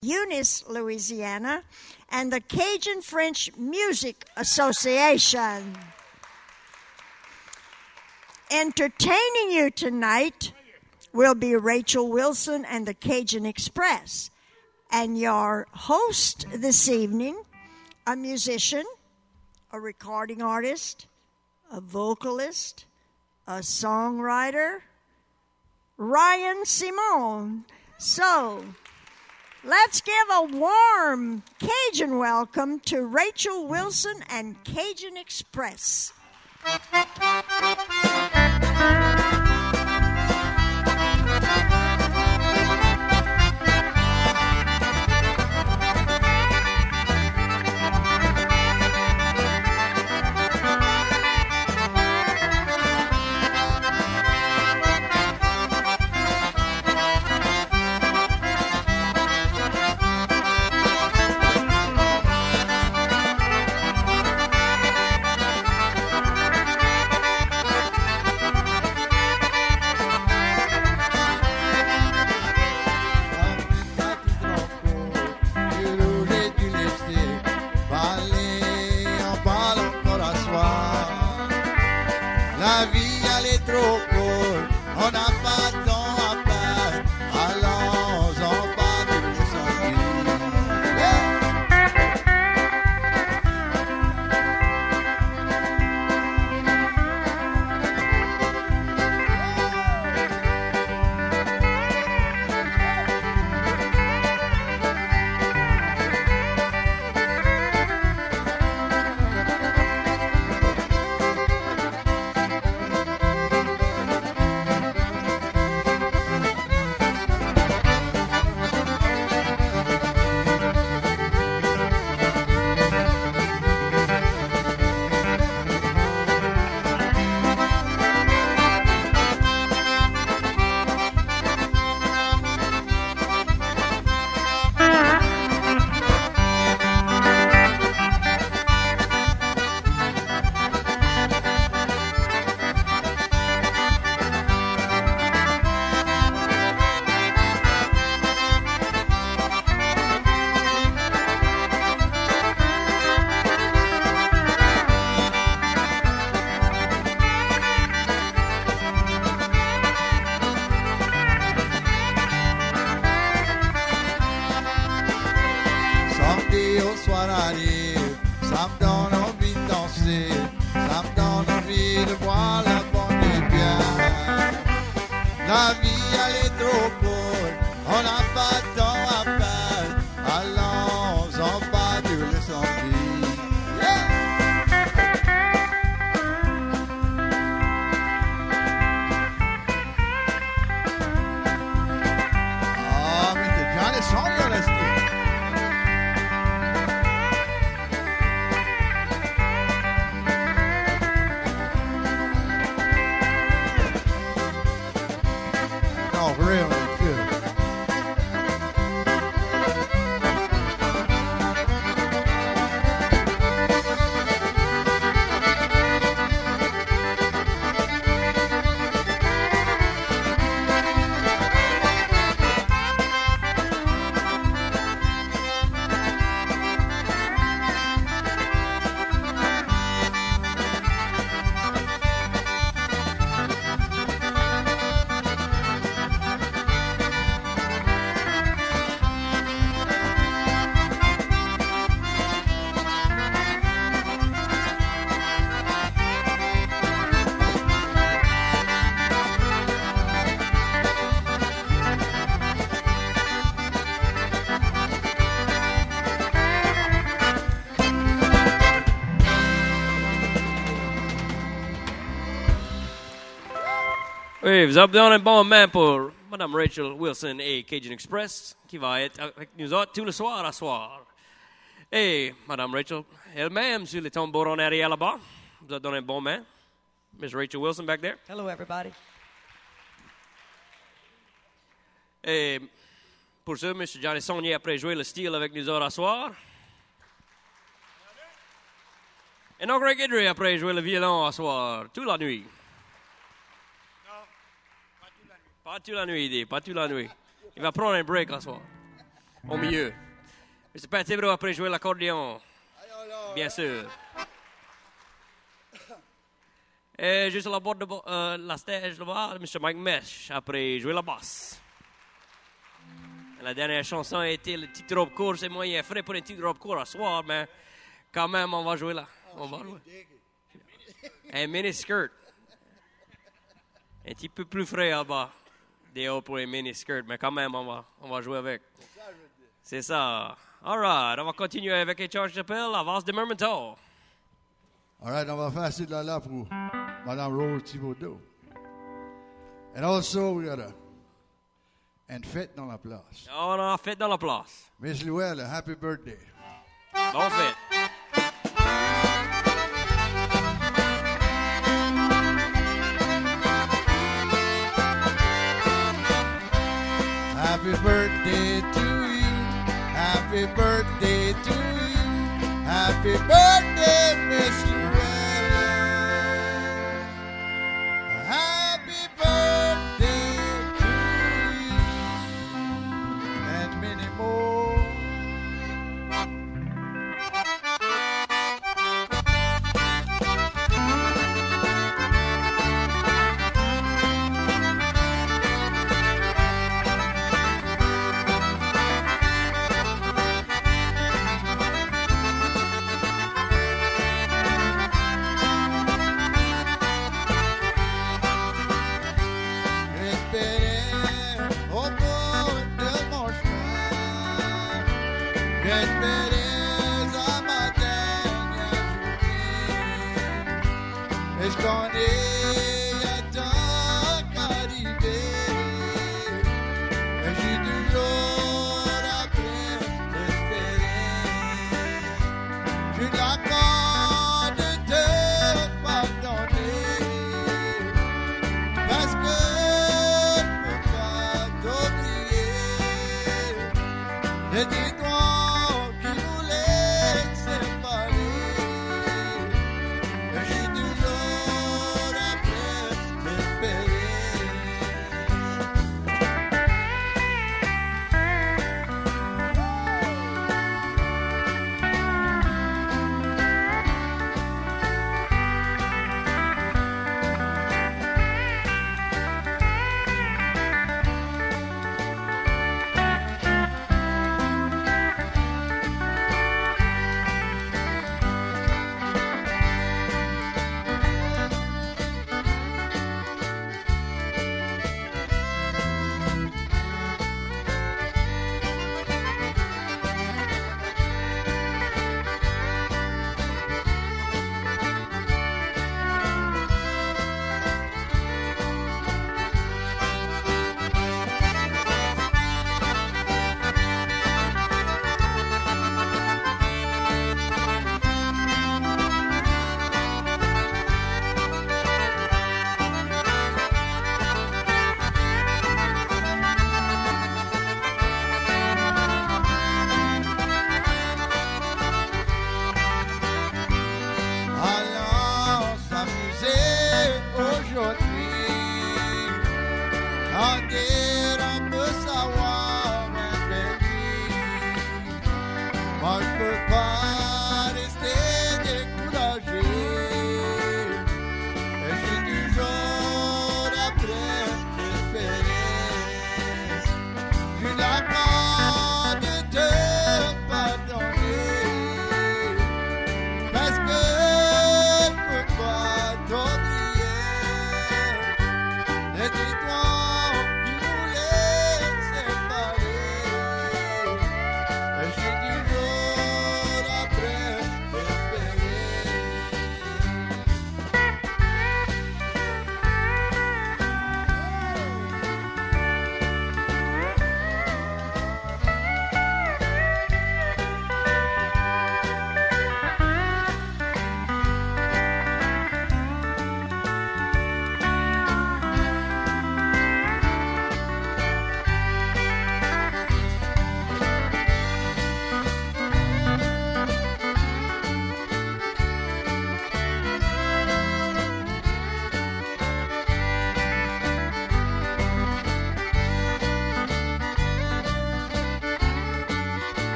Eunice, Louisiana, and the Cajun French Music Association. Entertaining you tonight will be Rachel Wilson and the Cajun Express. And your host this evening, a musician, a recording artist, a vocalist, a songwriter, Ryan Simone. So, let's give a warm Cajun welcome to Rachel Wilson and Cajun Express. Oui, vous avez donné un bon moment pour Mme Rachel Wilson et Cajun Express, qui va être avec nous autres tout le soir à soir. Et Mme Rachel elle-même sur les tambours en arrière là-bas. Vous avez donné un bon moment. Miss Rachel Wilson back there. Hello, everybody. Et pour ça, M. Johnny Saunier après jouer le style avec nous autres à soir. Et non, Greg Idry après jouer le violon à soir, toute la nuit. Pas toute la nuit, pas toute la nuit. Il va prendre un break à soir. au milieu. Mr. Pat Thibodeau après jouer l'accordéon, bien sûr. Et juste à la bord de la stage là-bas, Mr. Mike Mesh après jouer la basse. La dernière chanson a été le titre robe court. C'est moyen frais pour un titre robe court à soir, mais quand même, on va jouer là. On va jouer. Un mini skirt. Un petit peu plus frais là-bas. Des hauts pour un mini skirt, mais quand même, on va jouer avec. C'est ça. All right, on va continuer avec un George Chappelle, la valse de Mermentau. All right, on va faire ce là pour Madame Rose Thibodeau. And also, we got une fête dans la place. On a fête dans la place. Miss Luelle, happy birthday. Bon fête. Happy birthday to you. Happy birthday to you. Happy birthday, Miss Luelle. Happy birthday to you. And many more.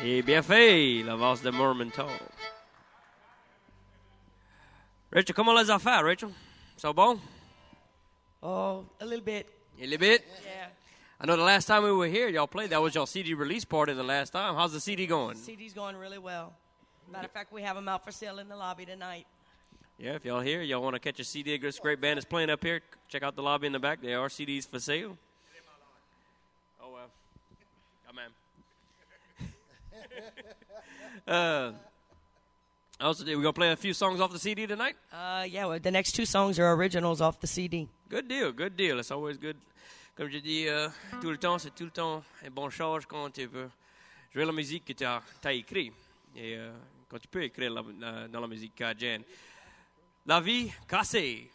Et bien fait, la valse de Mormonton. Rachel, comment les affaires, Rachel? So bon? Oh, a little bit. A little bit? Yeah. I know the last time we were here, y'all played. That was your CD release party the last time. How's the CD going? CD's going really well. Matter of fact, we have them out for sale in the lobby tonight. Yeah, if y'all here, y'all want to catch a CD, this great band is playing up here, check out the lobby in the back. There are CDs for sale. Oh, well. Oh, man. Also, we're going to play a few songs off the CD tonight? Yeah, well, the next two songs are originals off the CD. Good deal, good deal. It's always good. Comme je dis tout le temps, c'est tout le temps un bon charge quand tu veux jouer la musique que tu as écrite. Et quand tu peux écrire dans la musique cajun. La vie cassée.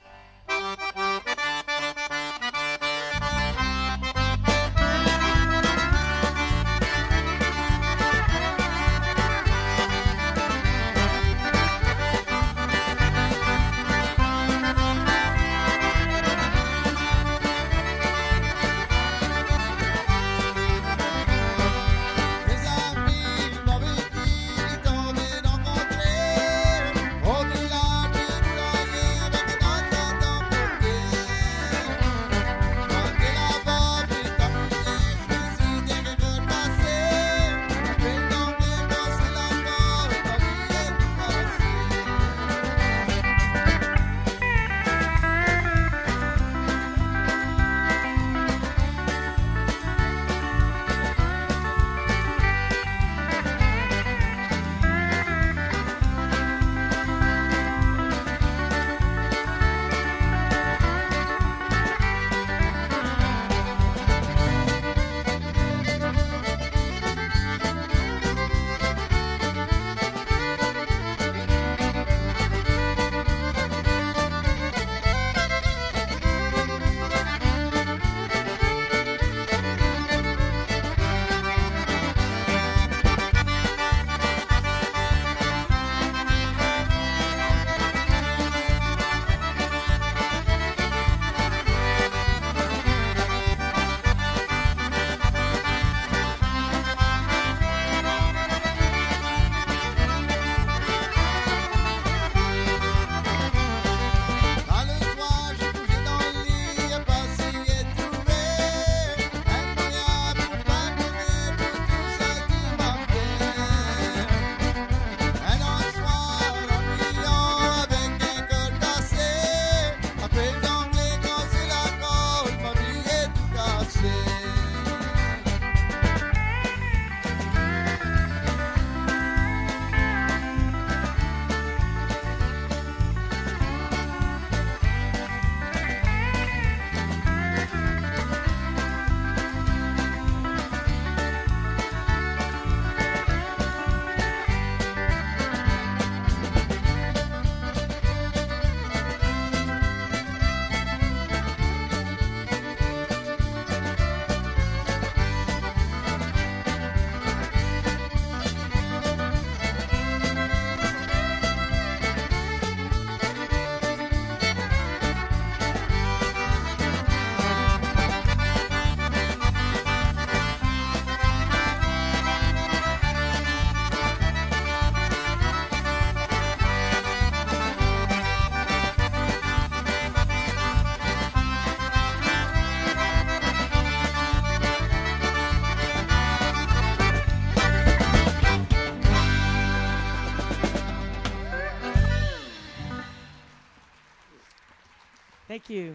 Thank you.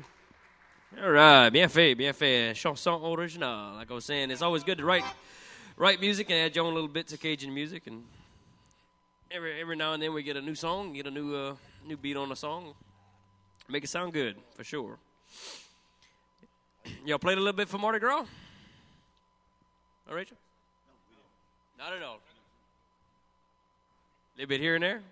All right, bien fait, bien fait. Chanson originale. Like I was saying, it's always good to write music and add your own little bits of Cajun music. And every now and then we get a new song, get a new beat on a song, make it sound good for sure. Y'all played a little bit for Mardi Gras? Oh, Rachel? No, not at all. A little bit here and there.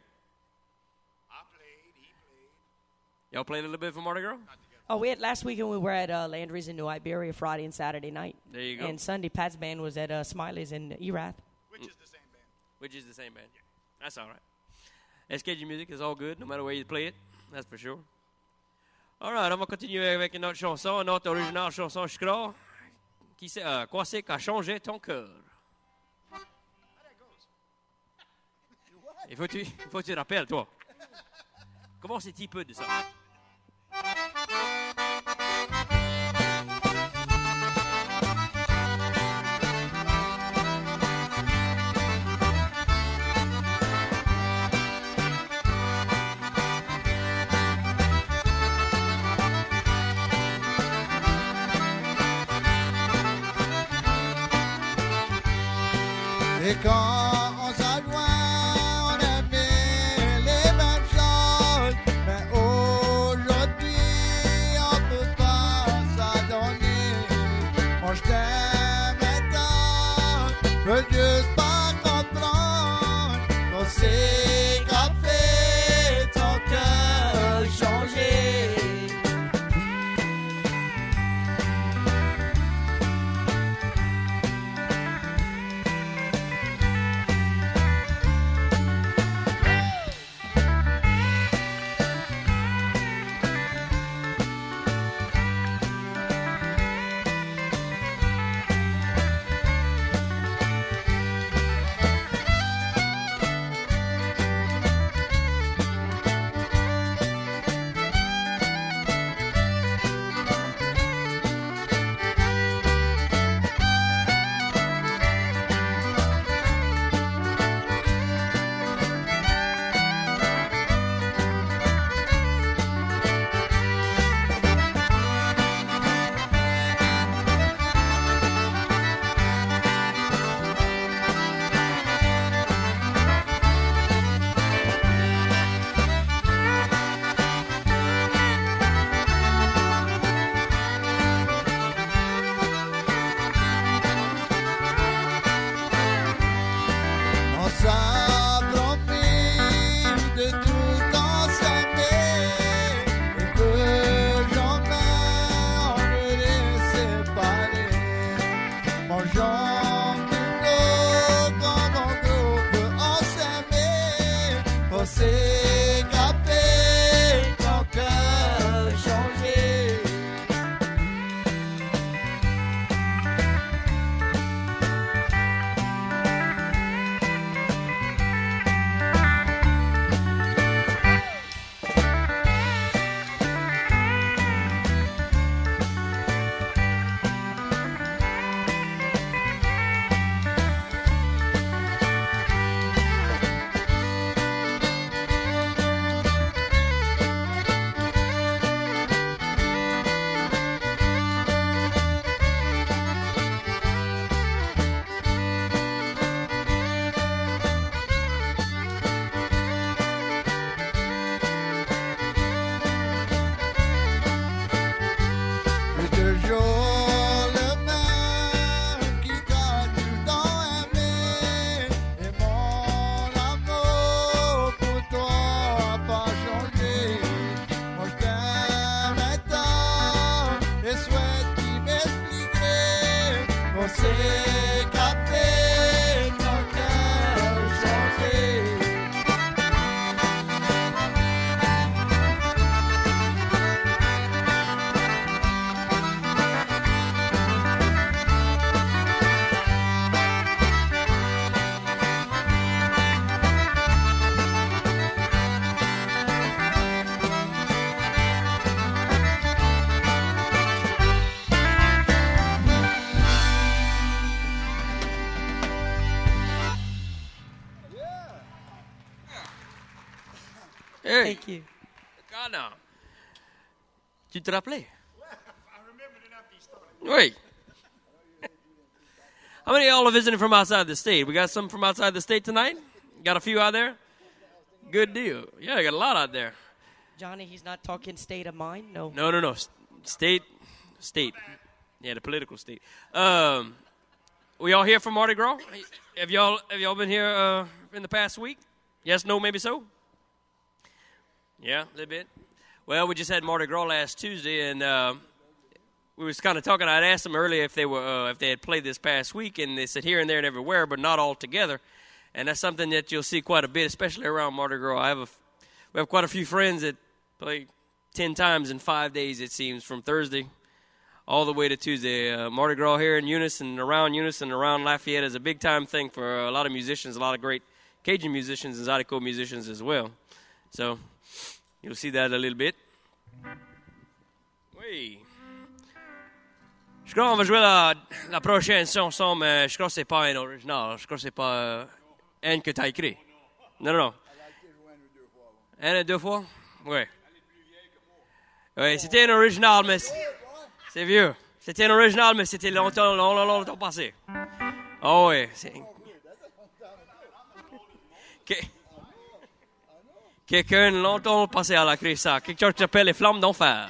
Y'all played a little bit for Mardi Gras? Oh, we had last weekend we were at Landry's in New Iberia Friday and Saturday night. There you go. And Sunday, Pat's band was at Smiley's in Erath. Which is the same band. Which is the same band. Yeah. That's all right. SKG music is all good, no matter where you play it. That's for sure. All right, on va continuer avec une autre chanson, notre originale chanson, je crois. Quoi c'est qu'a changé ton cœur? Il faut que tu te rappelles, toi. Comment c'est petit peu de ça? Et quand on s'adjoint, on aimait les mêmes choses. Mais aujourd'hui, on peut pas s'adonner. Moi je t'aime tant, je veux juste pas comprendre. On sait qu'a fait ton cœur changer. On s'est promis de tout temps s'aimer et que jamais on ne les séparer. Mangeons du lot comme un groupe, on s'aimait, on s'est capé, ton cœur changé. C'est toujours le même qui t'a tout le temps aimé. Et mon amour pour toi n'a pas changé. Moi je t'aime tant et souhaite qu'il m'expliquerait. On s'est capté, ton cœur changé. Hey, Thank you. God, now. Tu te rappelais? Wait. How many of y'all are visiting from outside the state? We got some from outside the state tonight? Got a few out there? Good deal. Yeah, I got a lot out there. Johnny, he's not talking state of mind. No. No. State. Yeah, the political state. We all here from Mardi Gras? Have y'all been here in the past week? Yes, no, maybe so? Yeah, a little bit. Well, we just had Mardi Gras last Tuesday, and we was kind of talking. I'd asked them earlier if they had played this past week, and they said here and there and everywhere, but not all together. And that's something that you'll see quite a bit, especially around Mardi Gras. We have quite a few friends that play 10 times in 5 days, it seems, from Thursday all the way to Tuesday. Mardi Gras here in Eunice and around Lafayette is a big-time thing for a lot of musicians, a lot of great Cajun musicians and Zydeco musicians as well. So you'll see that a little bit. Oui. Je crois qu'on va jouer la prochaine chanson, mais je crois que c'est pas un original. Je crois que c'est pas un que tu as écrit. Non. Un ou deux fois? Oui. Oui, c'était un original, mais c'est vieux. C'était un original, mais c'était longtemps passé. Oh oui. Quelqu'un longtemps passé à la crise ça. Quelque chose qui s'appelle les flammes d'enfer.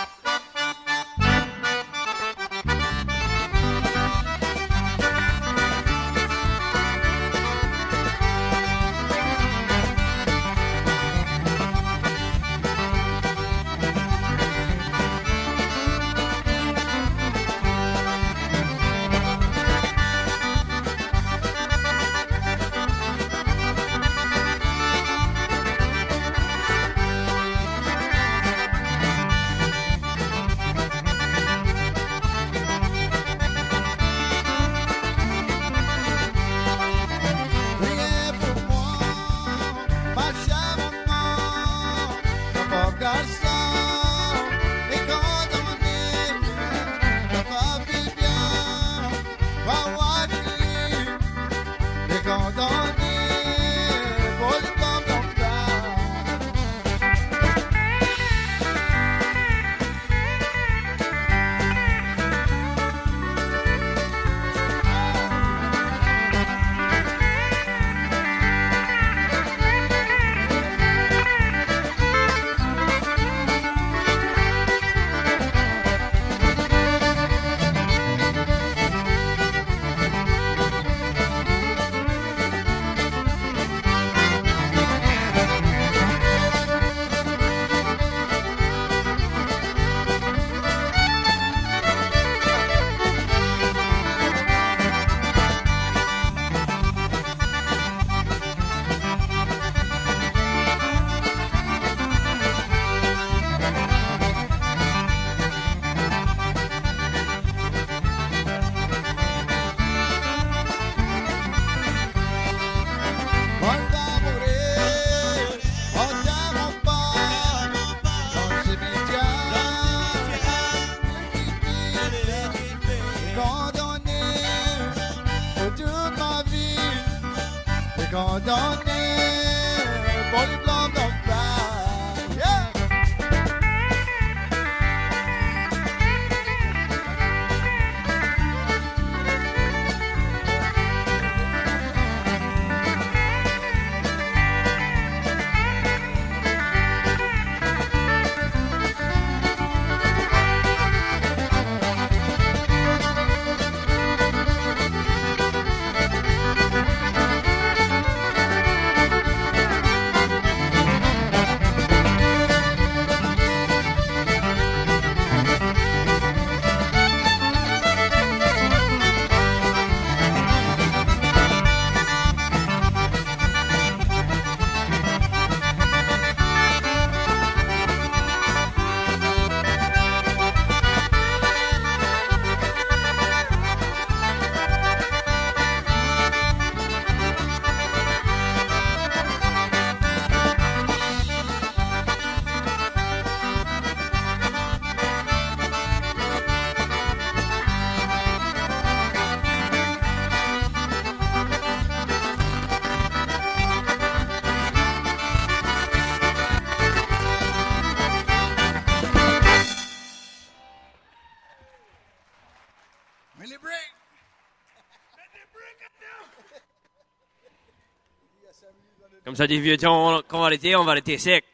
Comme ça dit vieux temps, quand on va arrêter sec.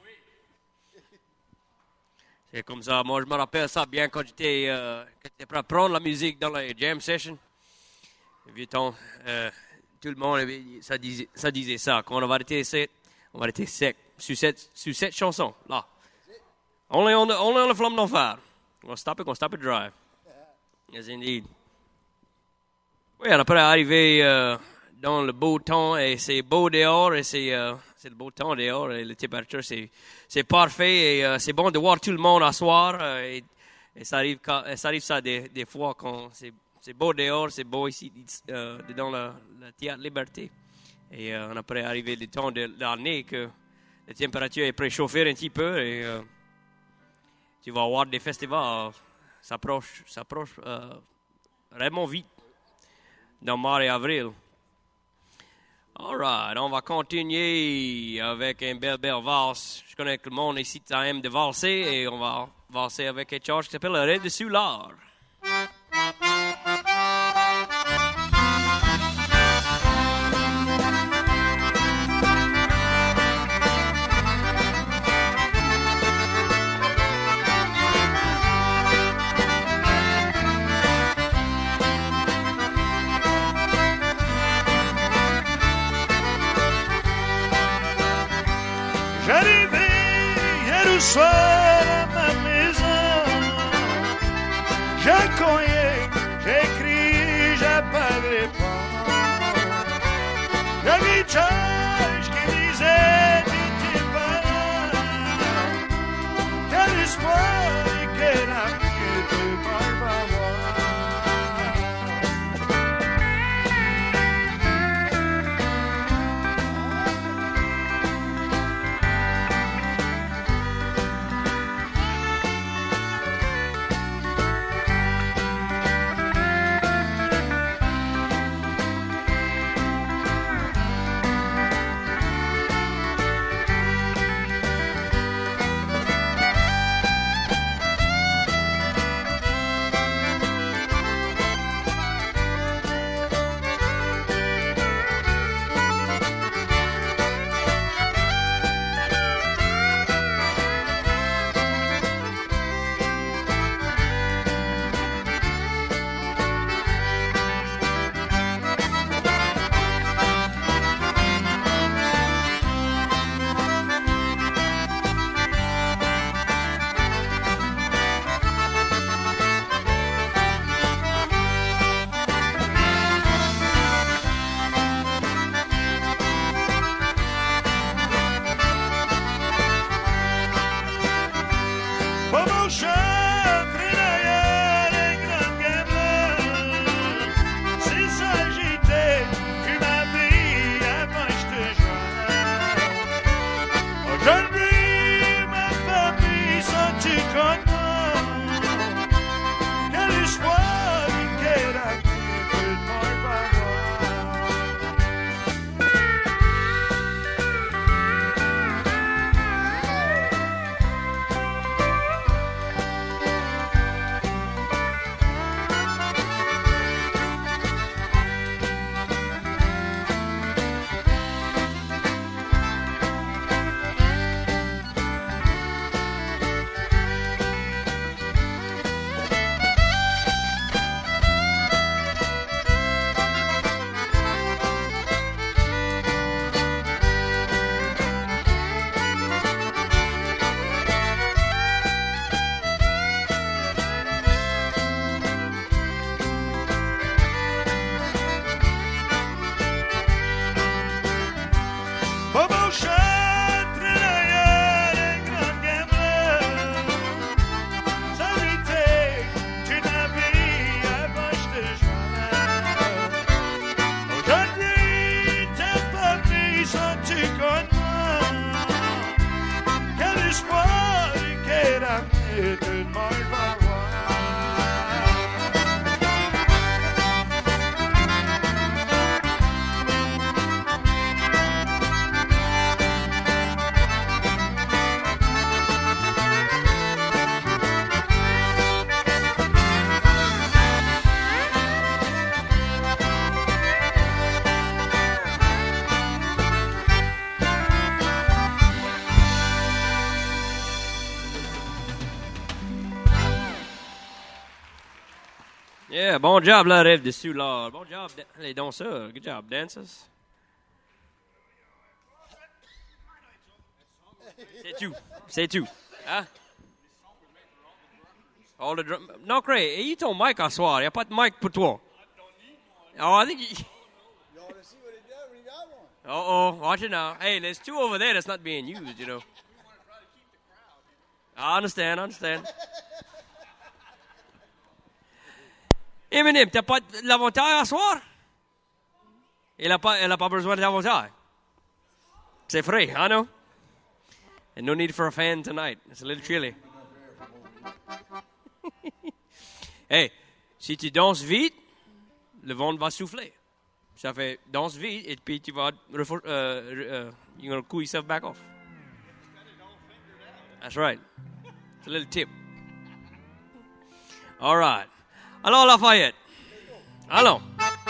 C'est comme ça. Moi, je me rappelle ça bien quand j'étais prêt à prendre la musique dans les jam sessions. Vieux temps, tout le monde, ça disait ça. Quand on va arrêter sec, on va arrêter sec. Sur cette chanson, là. Only on the flamme d'enfer. On stop it dry. Yes, indeed. Oui, après arriver dans le beau temps, et c'est beau dehors, et c'est le beau temps dehors, et la température, c'est parfait, et c'est bon de voir tout le monde asseoir, et ça arrive ça des fois quand c'est beau dehors, c'est beau ici, dans la théâtre Liberté. Et on a près arrivé du temps de l'année que la température est préchauffée un petit peu et tu vas avoir des festivals s'approche vraiment vite dans mars et avril. All right, on va continuer avec une belle valse. Je connais que le monde ici aime de valser et on va valser avec quelque chose qui s'appelle le Rêve de Soulard. J'arrivais hier au soir à ma maison. J'ai cogné, j'ai crié, j'ai pas de réponse. J'avais Georges qui disait t'étais pas là. Quel espoir et quel avenir tu peux pas voir. Yeah, bon job, là, Rêve de Soulard. Bon job, les danseurs. Good job, dancers. C'est tout. Hein? All the drum. Non, Cray, you ton mic à soir. Il n'y a pas de mic pour toi. Oh, I think you... You ought to see what he did when he got one. Uh-oh, watch it now. Hey, there's two over there that's not being used, you know. I understand. Eminem, t'as pas de l'inventaire à soir? Elle n'a pas besoin d'avantage. C'est frais, I know. And no need for a fan tonight. It's a little chilly. Hey, si tu danses vite, le vent va souffler. Ça fait danse vite et puis tu vas you're gonna cool yourself back off. That's right. It's a little tip. All right. Alors Lafayette. Allons.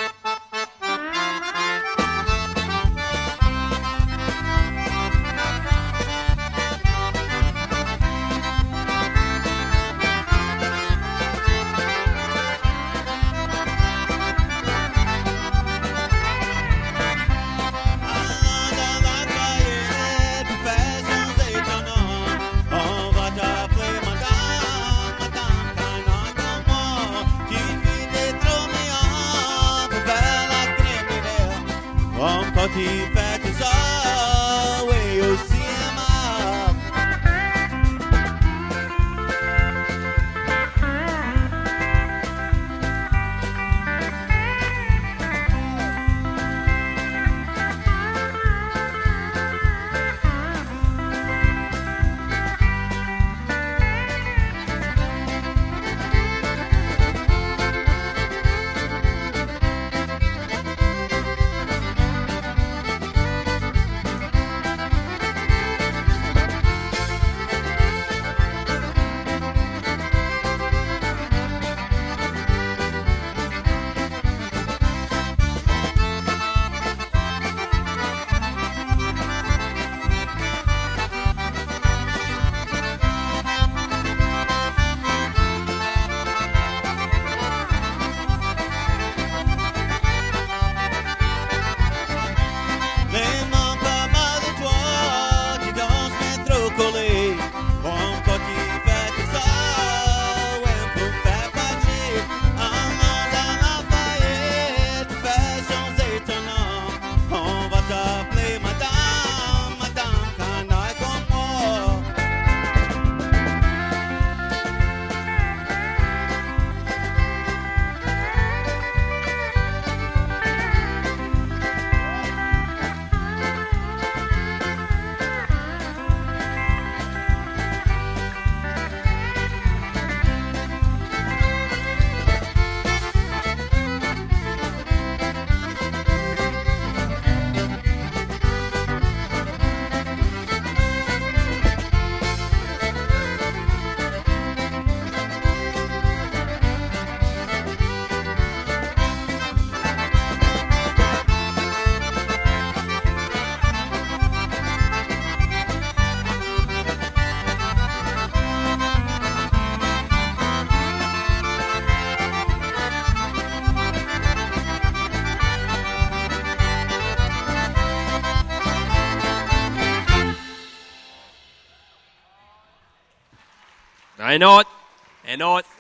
Un autre. Un autre.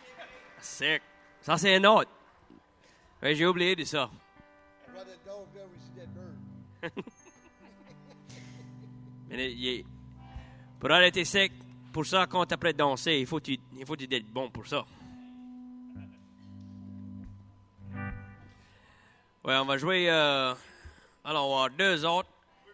Sick. Ça, c'est un autre. Ouais, j'ai oublié de ça. Mais pour arrêter sec, pour ça, quand tu es prêt de danser, il faut être bon pour ça. Ouais, on va jouer. Alors, on va avoir deux autres.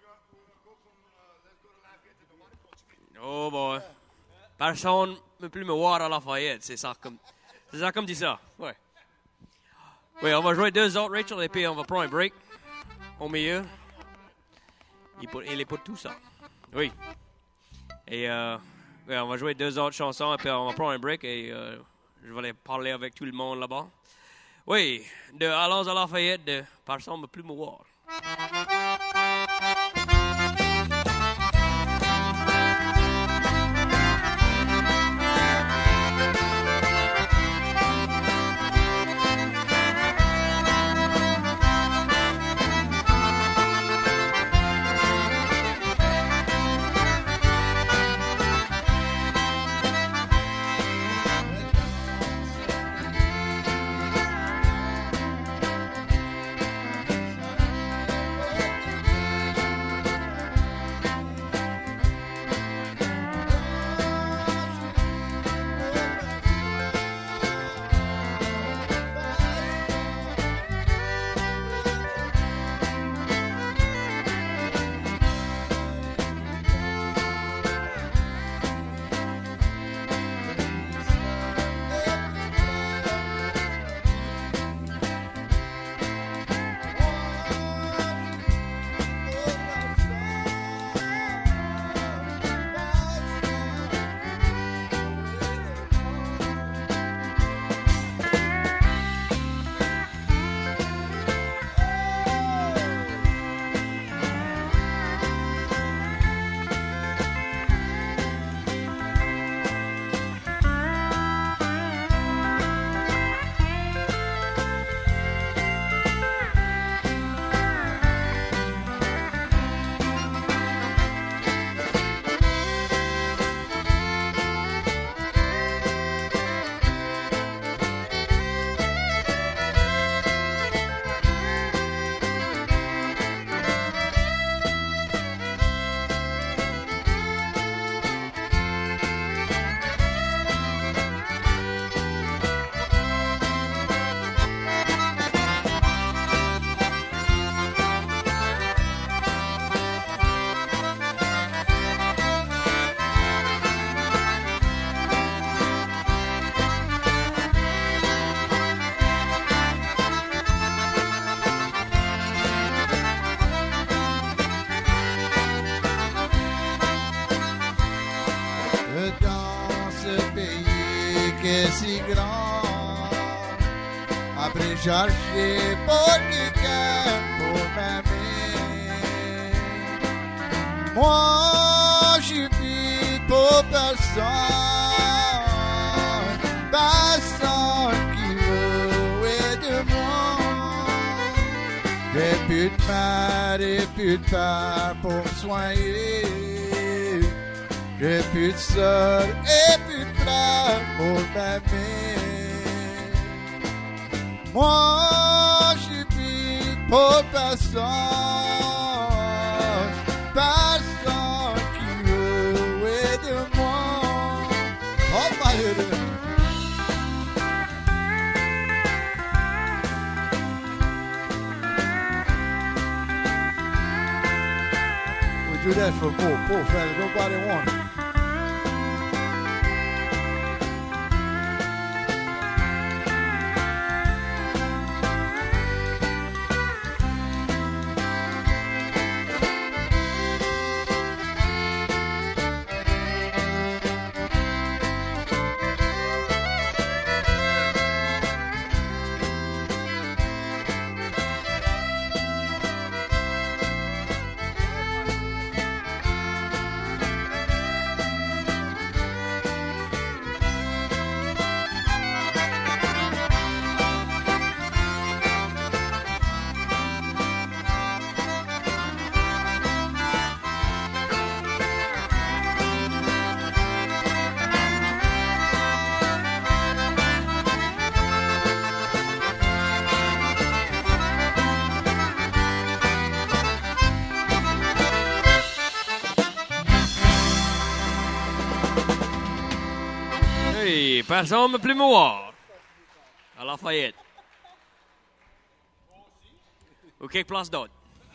Oh boy. Personne ne peut plus me voir à Lafayette. C'est ça comme dit ça. Ouais. Oui, on va jouer deux autres, Rachel, et puis on va prendre un break au milieu. Il est pour tout ça. Oui. Et ouais, on va jouer deux autres chansons, et puis on va prendre un break, et je vais aller parler avec tout le monde là-bas. Oui, de Allons à Lafayette, de Personne ne peut plus me voir. après chercher pour quelqu'un pour m'aimer. Moi, je vis pour personne, personne qui veut de moi. J'ai plus de mal et plus de peur pour me soigner. J'ai plus de sol et plus de fleurs pour m'aimer. Moi, je suis plus pour personne, personne qui veut de moi. Oh, my God. We do that for poor fella. Nobody want it. Hey, passons me plus mémoire. À Lafayette. Ou quelque place d'autre.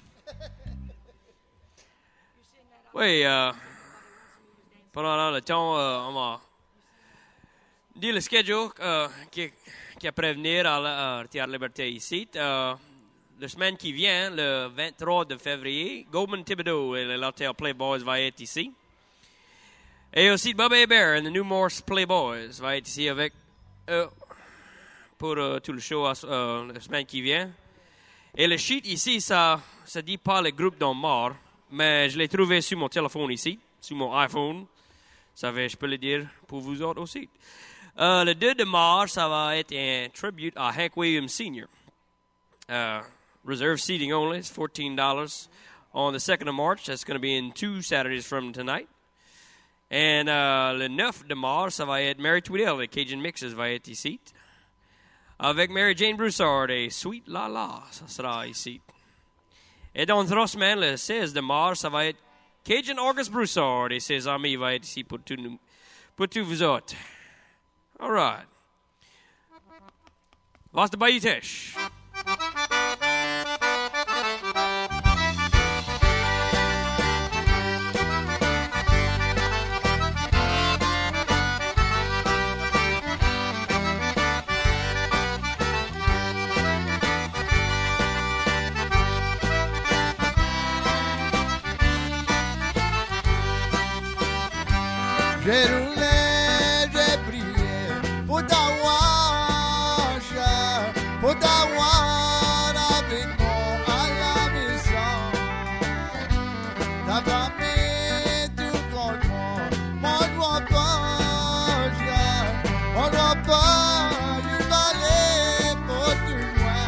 Oui, pendant le temps, on va dire le schedule qui a prévenir à la Théâtre Liberté ici. La semaine qui vient, le 23 de février, Goldman Thibodeau et l'Hotel Playboys va être ici. Et aussi Bubba Hébert et le New Morse Playboys va être ici avec eux pour tout le show la semaine qui vient. Et le sheet ici, ça dit pas le groupe dans mort, mais je l'ai trouvé sur mon téléphone ici, sur mon iPhone. Je peux le dire pour vous autres aussi. Le 2 de mars, ça va être un tribute à Hank Williams Sr. Reserve seating only, it's $14. On the 2nd of March, that's going to be in 2 Saturdays from tonight. And le 9 de mars, ça va être Mary Tweedale de Cajun Mixes va être ici. Avec Mary Jane Broussard et Sweet La La, ça sera ici. Et dans 3 semaines, le 16 de mars, ça va être Cajun August Broussard et ses amis va être ici pour tous vous autres. All right. Was de Bayitesh. J'ai roulé, j'ai prié pour t'avoir, pour t'avoir avec moi à la maison. Ta famille tout contre moi, on doit pas, je vais aller pour tout loin.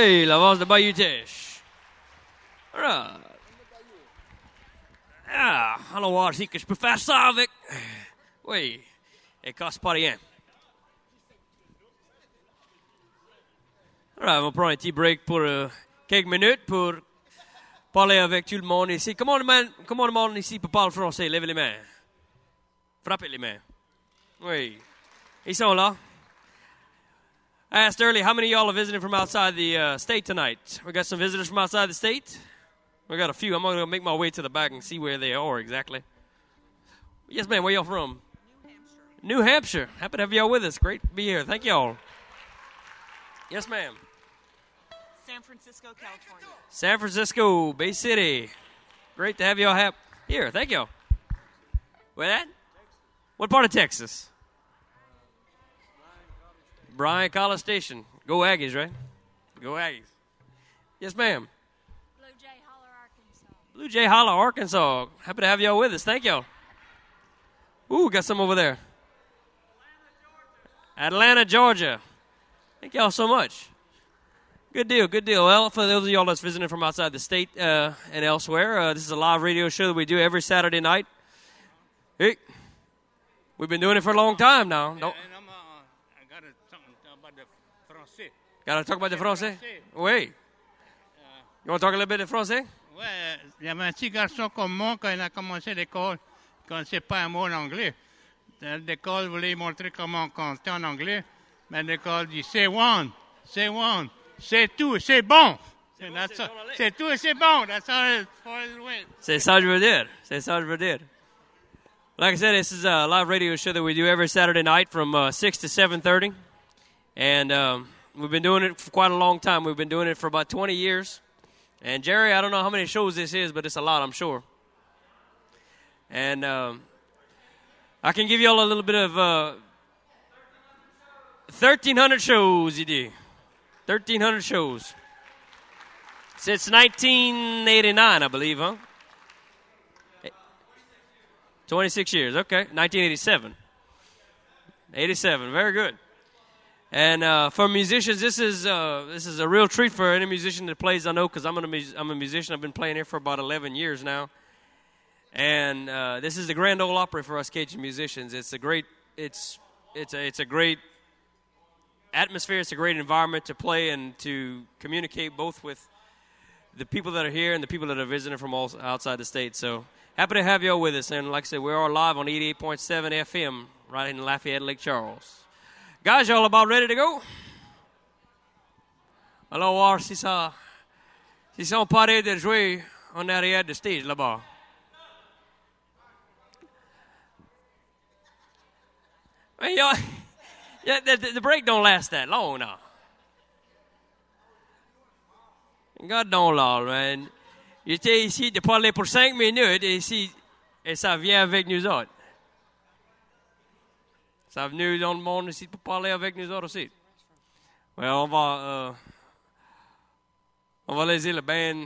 Hey, la valse de Bayou Teche. Right. Ah, allons voir si que je peux faire ça avec. Oui, et casse pas rien. Right, on va prendre un petit break pour quelques minutes pour parler avec tout le monde ici. Comment le monde ici peut parler français? Levez les mains. Frappez les mains. Oui. Ils sont là. I asked earlier, how many of y'all are visiting from outside the state tonight? We got some visitors from outside the state? We got a few. I'm going to make my way to the back and see where they are exactly. Yes, ma'am. Where y'all from? New Hampshire. Happy to have y'all with us. Great to be here. Thank y'all. Yes, ma'am. San Francisco, California. San Francisco, Bay City. Great to have y'all here. Thank y'all. Where that? What part of Texas? Bryan College Station. Go Aggies, right? Go Aggies. Yes, ma'am. Blue Jay Holler, Arkansas. Blue Jay Holler, Arkansas. Happy to have y'all with us. Thank y'all. Ooh, got some over there. Atlanta, Georgia. Thank y'all so much. Good deal, good deal. Well, for those of y'all that's visiting from outside the state and elsewhere, this is a live radio show that we do every Saturday night. Hey, we've been doing it for a long time now. I got to talk about the français. Got to talk about the français? Oui. You want to talk a little bit of français? Ouais, il y avait un petit garçon comme moi quand il a commencé l'école, il ne connaissait pas un mot en anglais. L'école voulait montrer comment compter en anglais, mais l'école dit c'est one, c'est tout, c'est bon. C'est tout et c'est bon. That's all it went. C'est ça que je veux dire. C'est ça que je veux dire. Like I said, this is a live radio show that we do every Saturday night from 6 to 7:30. And we've been doing it for quite a long time. We've been doing it for about 20 years. And Jerry, I don't know how many shows this is, but it's a lot, I'm sure. And I can give you all a little bit of 1,300 shows, you do. 1,300 shows. Since 1989, I believe, huh? 26 years, okay. 1987. 87, very good. And for musicians, this is a real treat for any musician that plays. I know because I'm a musician. I've been playing here for about 11 years now. And this is the Grand Ole Opry for us Cajun musicians. It's a great atmosphere. It's a great environment to play and to communicate both with the people that are here and the people that are visiting from all outside the state. So happy to have y'all with us. And like I said, we are live on 88.7 FM right in Lafayette, Lake Charles. Guys, y'all about ready to go? Allons voir si sont parés de jouer en arrière de stage là-bas. The break don't last that long now. God don't lord, man. J'étais ici de parler pour 5 minutes et ça vient avec nous autres. Ça venu dans le monde ici pour parler avec nous autres aussi. Ouais, on va laisser le band.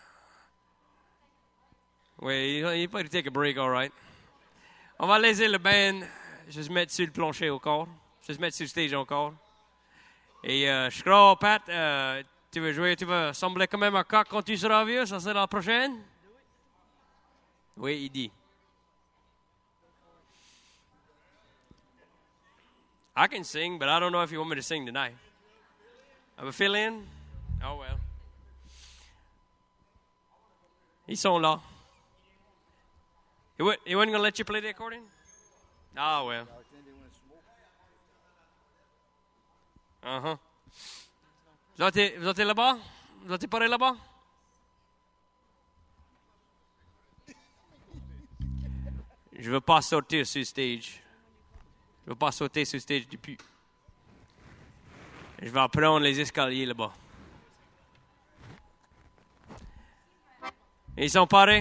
Oui, il peut take a break, all right. On va laisser le band se mettre sur le plancher encore. Se mettre sur le stage encore. Et je crois, Pat, tu veux sembler quand même un coq quand tu seras vieux, ça c'est la prochaine? Oui, il dit. I can sing, but I don't know if you want me to sing tonight. I have a fill-in? Oh, well. Ils sont là. He wasn't going to let you play the accordion? Oh, well. Uh-huh. Vous êtes là-bas? Vous êtes paré là-bas? Je veux pas sortir sur stage. Je ne vais pas sauter sur le stage depuis. Je vais prendre les escaliers là-bas. Ils sont parés?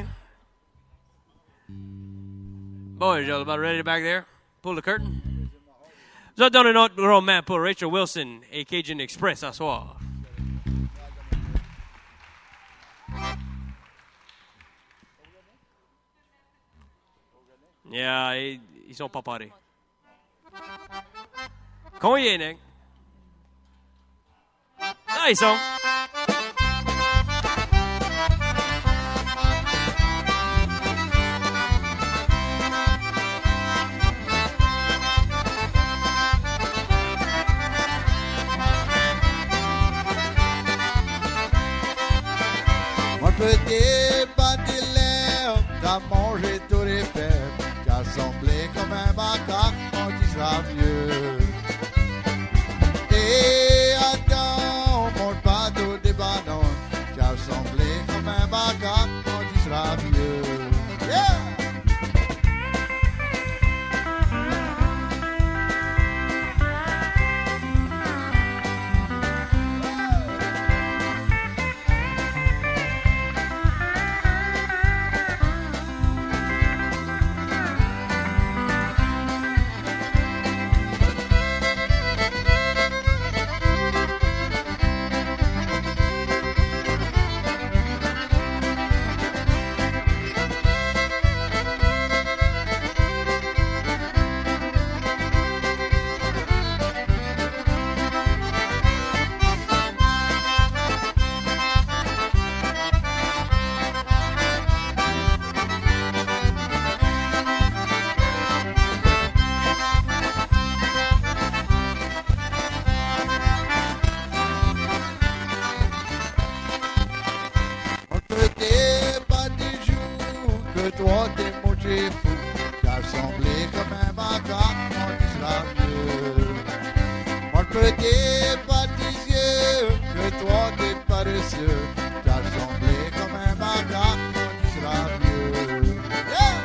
Boys, y'all about ready back there? Pull the curtain. Nous avons donné notre grand main pour Rachel Wilson et Cajun Express ce soir. Yeah, ils sont pas parés. Combien, Nick? Là, ils sont. Entre tes pas tes lèvres, t'as mangé tous les fèves. T'as semblé comme un macaque quand tu seras vieux. Et attends, mange pas tous des bananes. T'as semblé comme un macaque quand tu seras vieux. Yeah! Entre tes pas des jours que toi t'es mangé fou. T'as semblé comme un macaque quand tu seras vieux. Entre tes pas des yeux que toi t'es paresseux. T'as semblé comme un macaque quand tu seras vieux. Yeah!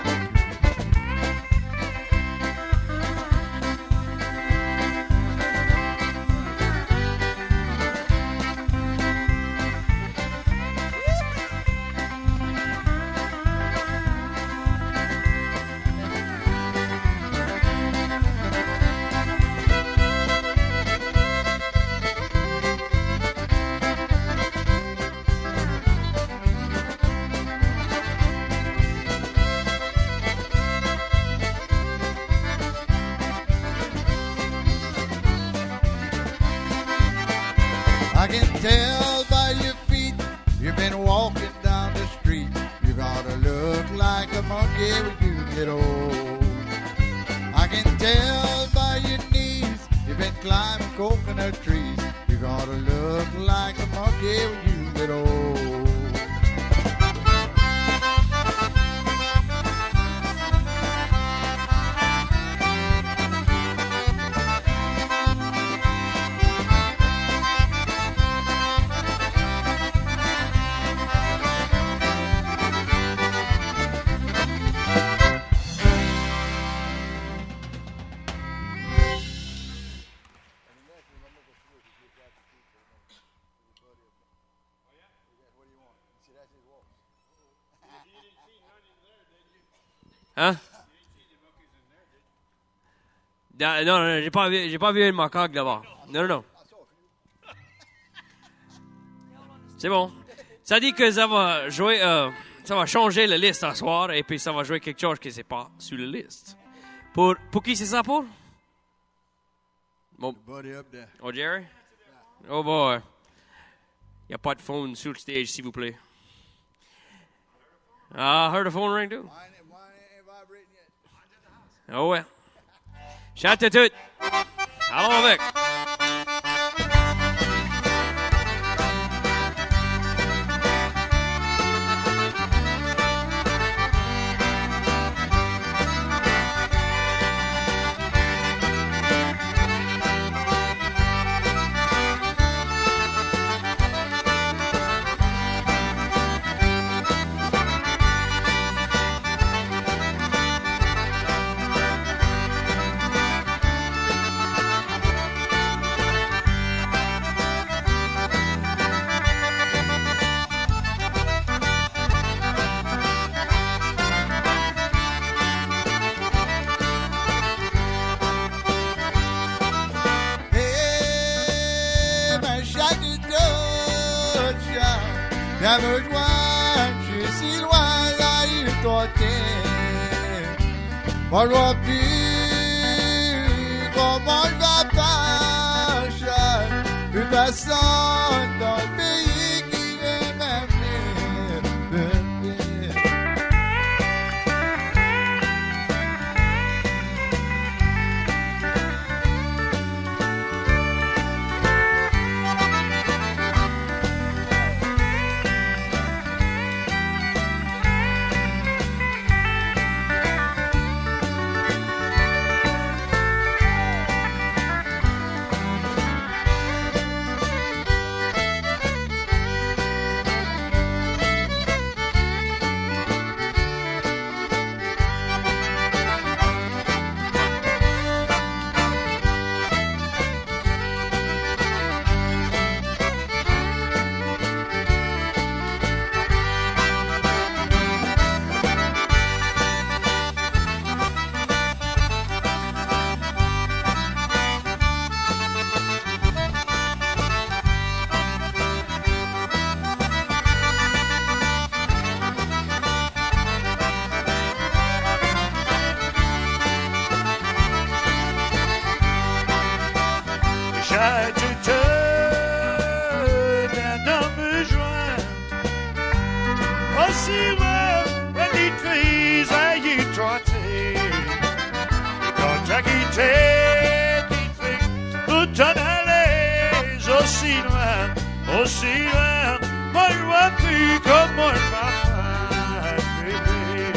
I can tell by your feet you've been walking down the street. You gotta look like a monkey when you get old. I can tell by your knees you've been climbing coconut trees. You gotta look like a monkey when you get old. Hein? Non, non, j'ai pas vu le macaque là-bas. Non, non. C'est bon. Ça dit que ça va jouer, ça va changer la liste ce soir et puis ça va jouer quelque chose qui n'est pas sur la liste. Pour qui c'est ça pour? Bon. Buddy up there. Oh, Jerry? Oh boy. Il n'y a pas de phone sur le stage, s'il vous plaît. I heard a phone ring too. Mine ain't vibrating yet. Oh ouais. Chante tout. Allons avec. Viens me joindre, je suis si loin là, il toi t'es. Moi je vois plus comment je m'attache. Plus personne dans le pays qui veut m'aimer. à toute d'un me joindre. Aussi loin, when il fait à y trotter. Quand j'ai quitté, tout en allait aussi loin, moi je vois plus comme mon papa, bébé.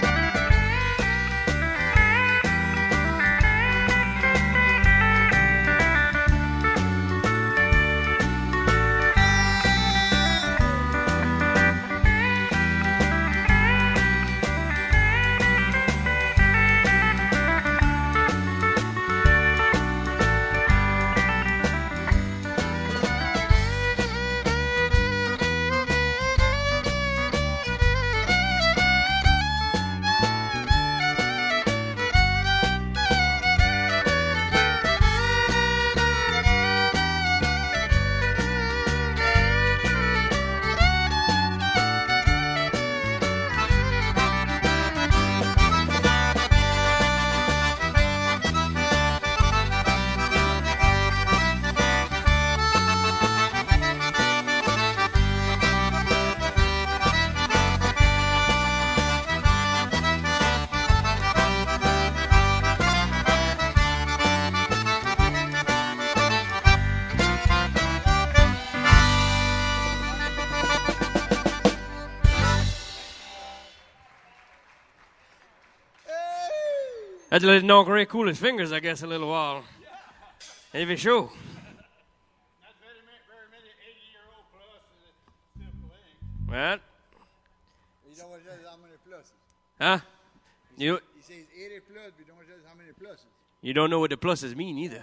Had to let it knock Ray cool his fingers, I guess, a little while. Heavy show. Not very many 80-year-old plus still playing. Well, You don't just how many pluses. huh? You He says 80 plus, but you don't just how many pluses. you don't know what the pluses mean either.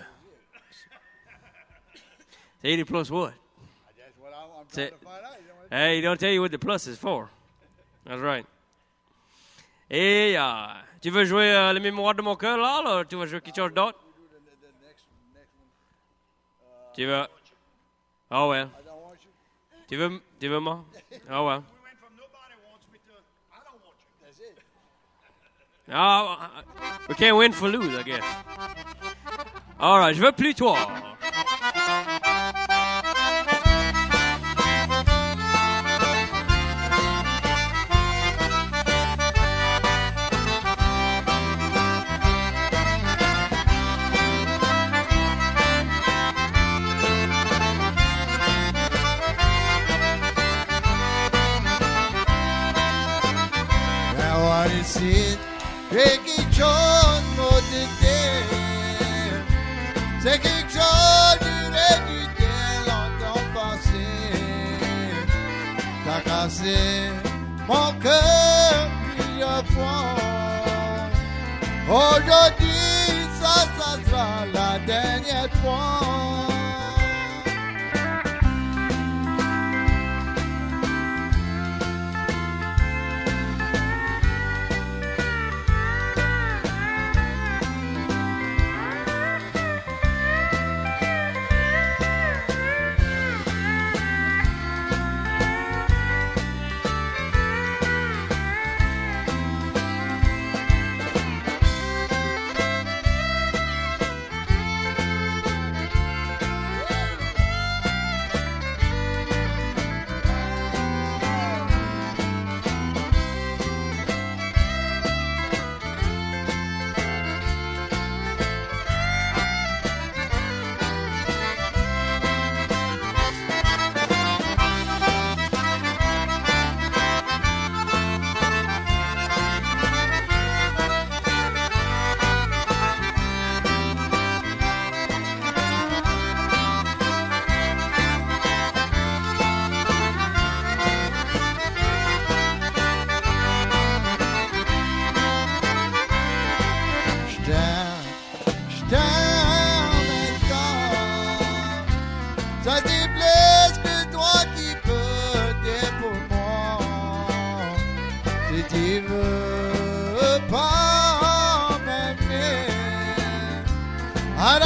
80 plus what? That's what I'm Say- trying to find out. You don't want Hey, he don't tell you what the plus is for. That's right. Et tu veux jouer les mémoires de mon cœur là, ou tu veux jouer quelque chose d'autre? to do the next one. Tu veux? Oh well. I don't want you. Tu veux moi? Oh well. We went from nobody wants me to I don't want you. That's it. We can't win for lose, I guess. All right, je veux plus toi. Now what is it? Quelque chose mot de terre. C'est quelque chose du longtemps passé. T'as cassé mon cœur plusieurs fois. Aujourd'hui, ça sera la dernière fois.